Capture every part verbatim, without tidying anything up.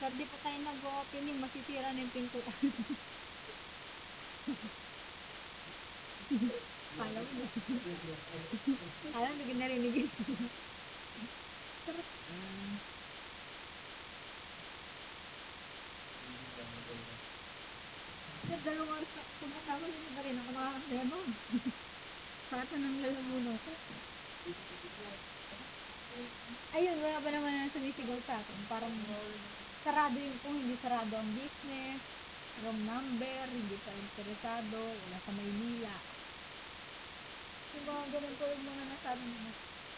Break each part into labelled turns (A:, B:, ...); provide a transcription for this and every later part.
A: Sir, di pa tayo nag-opening, masisira na yung pintuan. Kala mo, kala mo, hindi narinig yun. Sir, sir, dalawang oras na pumunta ako, hindi pa rin ako nakakasebo. Sakit na nang lalamunan ko. Ayun, wala pa naman na sumisigaw sa akin. Parang sarado yung kung hindi sarado ang business, wrong number, hindi pa interesado, wala sa Maynila. Yung mga ganun po yung mga nasabi mo.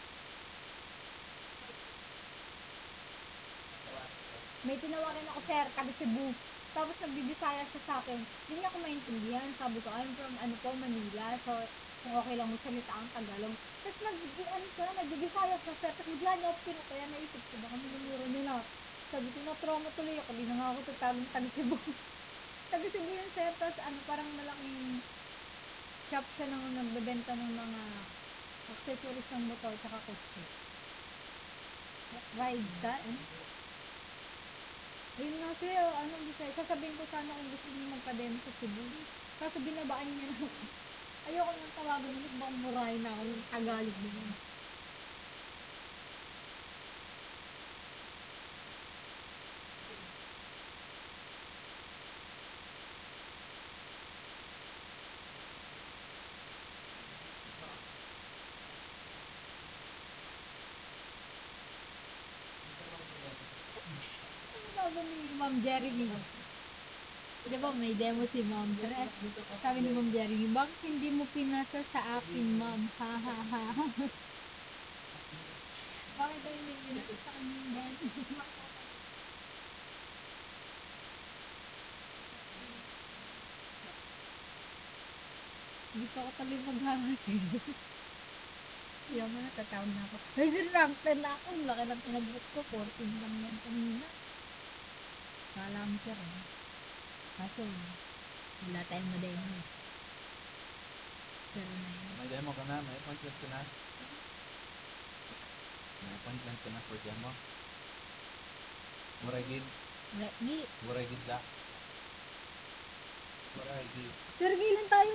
A: May tinawagan ako, sir, taga Cebu. Tapos nagbibisaya siya sa akin. Hindi niya ako maintindihan. Sabi ko, I'm from ano po, Manila. So, kung okay lang mo salita ang Tagalog. Tapos nag, ano siya, nagbibisaya siya, sir. Tapos bigla niya ako pinataya, naisip ko, baka minumura niya na. Sabi ko, na-trauma tuloy ako. Di na nga ako tatagong taga Cebu. Taga Cebu yun, sir. Tapos ano, parang malaking shop siya nang nagbebenta ng mga accessories ng motor tsaka kotse. Ride ka, eh? Ayun nga sir, ano, Bisaya, sasabihin ko sana kung gusto niyo magpa-demo sa Cebu. Kaso binabaan niya na ako. Ayoko nang tawagan ulit, baka murahin na ako ng Tagalog na yun. Ano sabi ni Ma'am Jerry ni Di ba may demo si Ma'am Tres? Sabi ni Ma'am Jerry, bakit hindi mo pinasa sa akin, Ma'am? Ha ha ha ha. Bakit daw hindi pinasa sa kanya yung demo? Gusto ko tuloy maghangat eh. Kaya mo natatawag na ako. Ay, sir, rank ten na ako. Ang laki ng pinagot ko. fourteen lang yan kanina. Kala mo, sir, eh. Kaso, wala tayong mademo. Sir, na yun.
B: May demo ka na, may appointment ka na. May appointment ka na for demo. Muray gid.
A: Wala, gi.
B: Muray gid la. Muray gid.
A: Sir, kailan tayo